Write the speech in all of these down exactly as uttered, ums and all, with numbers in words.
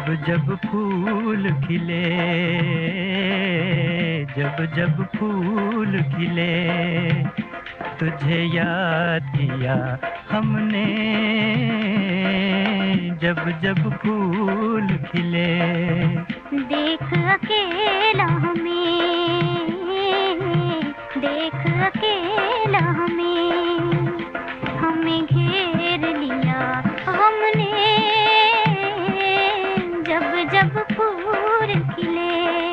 जब जब फूल खिले, जब जब फूल खिले, तुझे याद किया हमने, जब जब फूल खिले। देख अकेला हमें, देख अकेला हमें, हमें घेर लिया हमने, जब जब फूल खिले।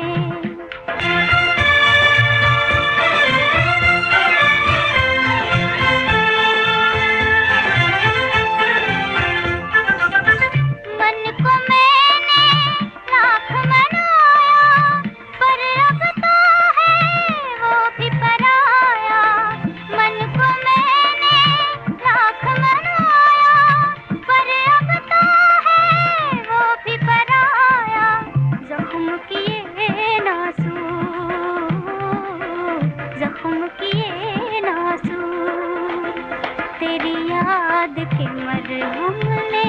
मन को मैंने लाख मनाया, पर अब तो है वो भी पराया। मन को मैंने लाख मनाया, पर अब तो है वो भी पराया। जख्म किए नासू, जख्म किए नासू, तेरी याद के मरहम ने,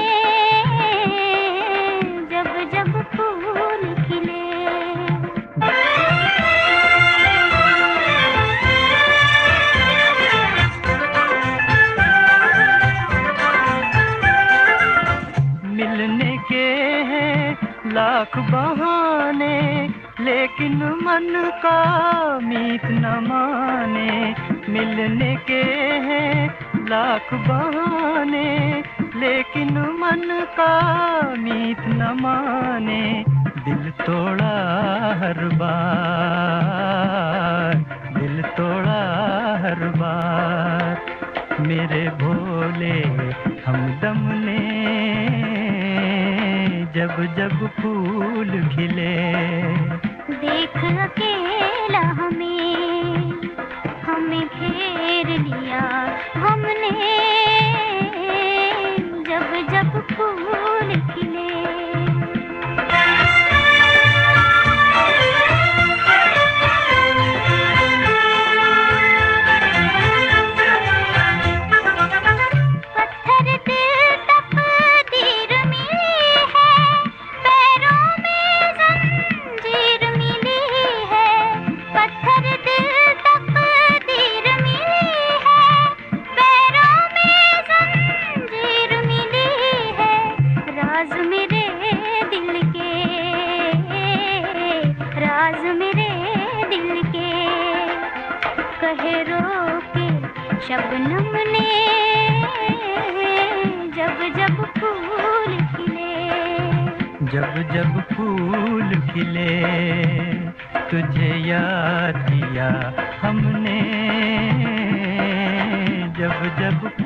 जब जब फूल खिले। मिलने के हैं लाख बहाने, लेकिन मन का मीत न माने। मिलने के हैं लाख बहाने, लेकिन मन का मीत न माने। दिल तोड़ा हर बार, दिल तोड़ा हर बार, मेरे भोले हमदम ने, जब जब फूल खिले। देख अकेला हमें, हमें घेर लिया हमने, जब जब फूल खिले। पत्थर दिल तकदीर मिली है, पैरों में जंजीर मिली है। पत्थर दिल तकदीर मिली है, पैरों में जंजीर मिली है। राज मेरे दिल के, राज मेरे दिल के, कहे रो के शबनम ने, जब जब फूल खिले। जब जब फूल खिले, तुझे याद किया हमने, जब जब